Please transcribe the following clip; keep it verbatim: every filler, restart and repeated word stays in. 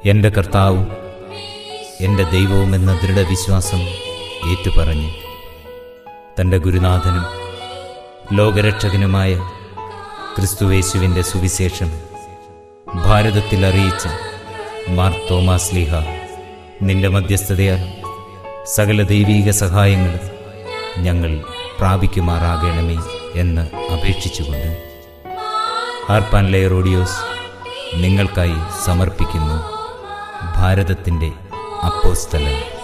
എൻ്റെ കർത്താവും എൻ്റെ ദൈവവുമെന്ന ദൃഢവിശ്വാസം ഏറ്റുപറഞ്ഞ് തൻ്റെ ഗുരുനാഥനും ലോകരക്ഷകനുമായ ക്രിസ്തുയേശുവിൻ്റെ സുവിശേഷം ഭാരതത്തിൽ അറിയിച്ച മാർ തോമാസ് ലീഹ, നിന്റെ മധ്യസ്ഥതയാൽ സകല ദൈവീക സഹായങ്ങളും ഞങ്ങൾ പ്രാപിക്കുമാറാകണമേ എന്ന് അപേക്ഷിച്ചുകൊണ്ട് ഹാർപ്പാൻ ലെയർ ഓഡിയോസ് നിങ്ങൾക്കായി സമർപ്പിക്കുന്നു ഭാരതത്തിൻ്റെ അപ്പോസ്തലൻ.